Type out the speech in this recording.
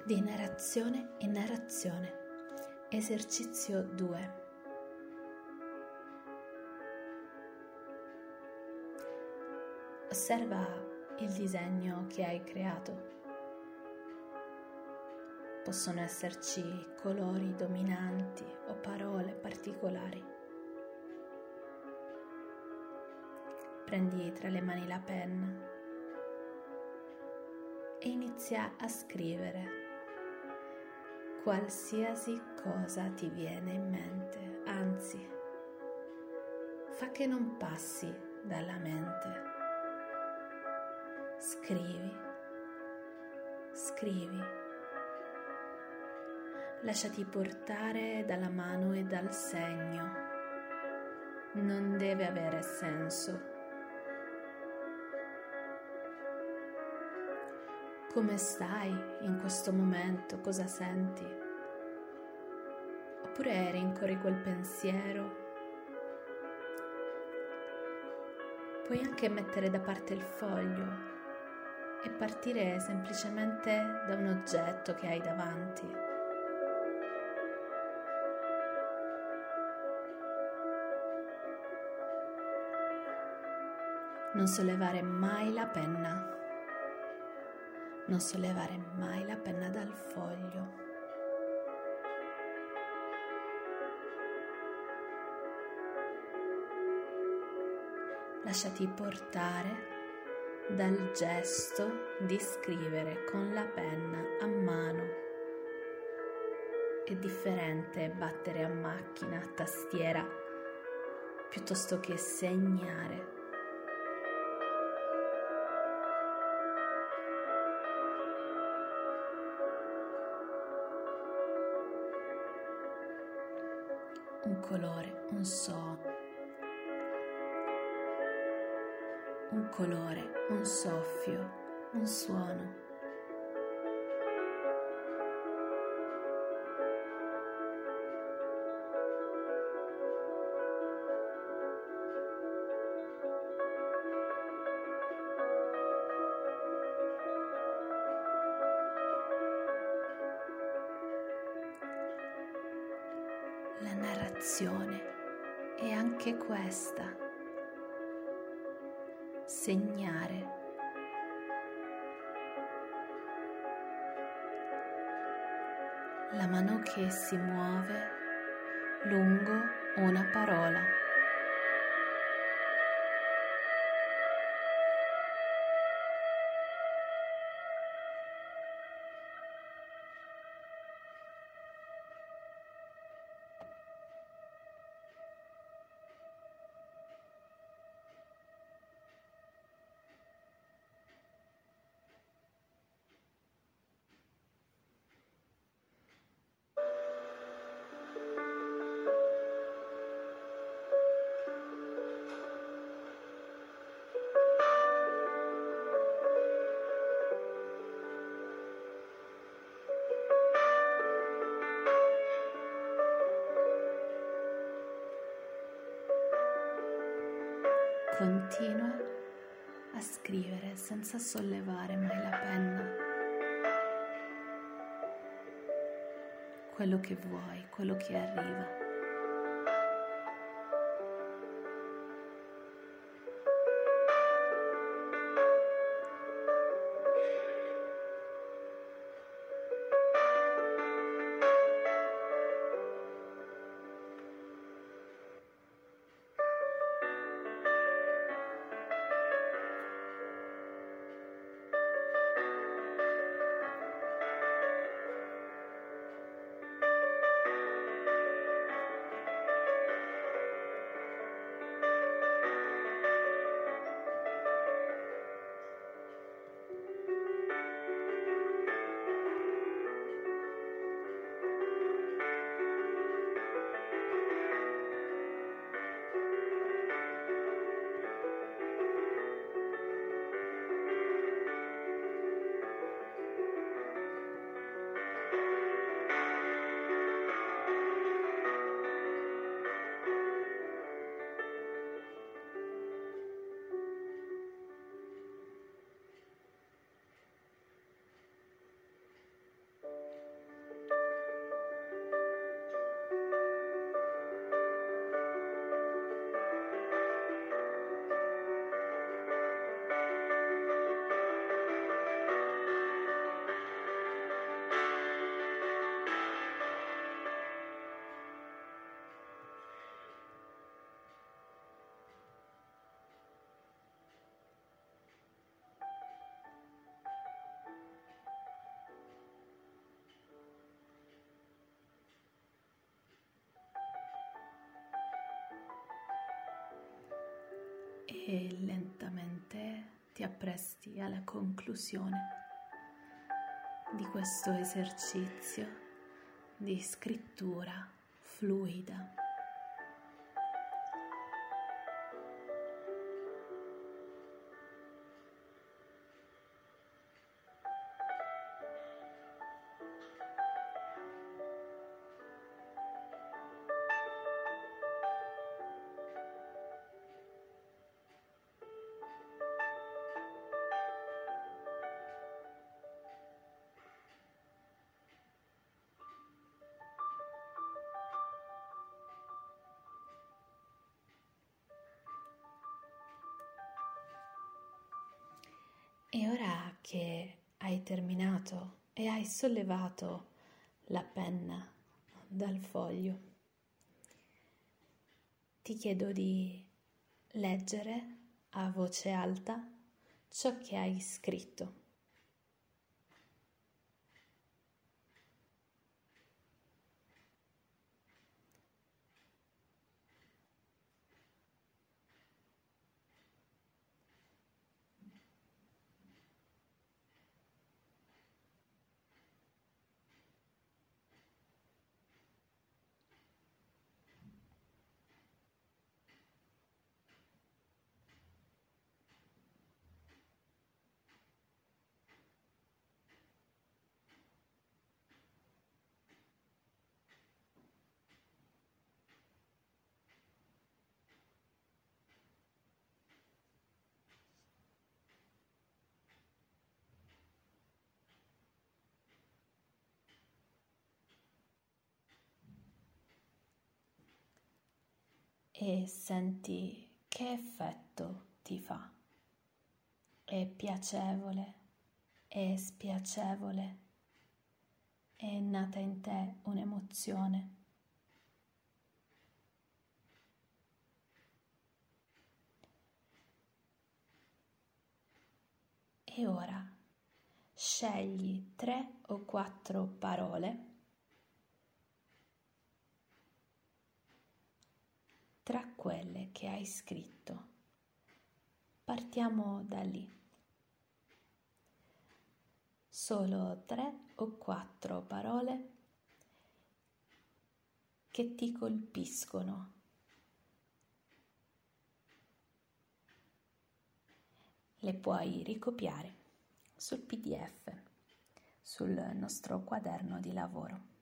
di narrazione e narrazione. Esercizio 2. Osserva il disegno che hai creato. Possono esserci colori dominanti o parole particolari. Prendi tra le mani la penna e inizia a scrivere qualsiasi cosa ti viene in mente, anzi, fa che non passi dalla mente. Scrivi. Lasciati portare dalla mano e dal segno. Non deve avere senso. Come stai in questo momento? Cosa senti? Oppure rincorri quel pensiero? Puoi anche mettere da parte il foglio e partire semplicemente da un oggetto che hai davanti. Non sollevare mai la penna. Non sollevare mai la penna dal foglio. Lasciati portare dal gesto di scrivere con la penna a mano. È differente battere a macchina, a tastiera, piuttosto che segnare. Un colore, un suono. Un colore, un soffio, un suono. La narrazione è anche questa. Segnare. La mano che si muove lungo una parola. Continua a scrivere senza sollevare mai la penna. Quello che vuoi, quello che arriva. e lentamente ti appresti alla conclusione di questo esercizio di scrittura fluida. E ora che hai terminato e hai sollevato la penna dal foglio, ti chiedo di leggere a voce alta ciò che hai scritto. E senti che effetto ti fa. È piacevole, è spiacevole, è nata in te un'emozione. E ora scegli 3 o 4 parole tra quelle che hai scritto. Partiamo da lì. Solo 3 o 4 parole che ti colpiscono. Le puoi ricopiare sul PDF, sul nostro quaderno di lavoro.